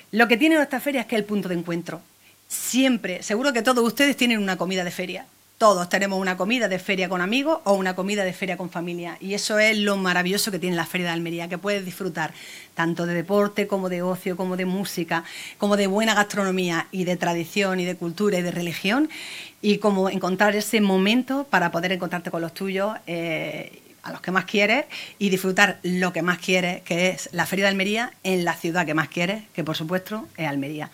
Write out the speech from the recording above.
Lo que tiene nuestra feria es que es el punto de encuentro. Siempre, seguro que todos ustedes tienen una comida de feria. Todos tenemos una comida de feria con amigos o una comida de feria con familia. Y eso es lo maravilloso que tiene la Feria de Almería, que puedes disfrutar tanto de deporte como de ocio, como de música, como de buena gastronomía y de tradición y de cultura y de religión. Y como encontrar ese momento para poder encontrarte con los tuyos, a los que más quieres, y disfrutar lo que más quieres, que es la Feria de Almería en la ciudad que más quieres, que por supuesto es Almería.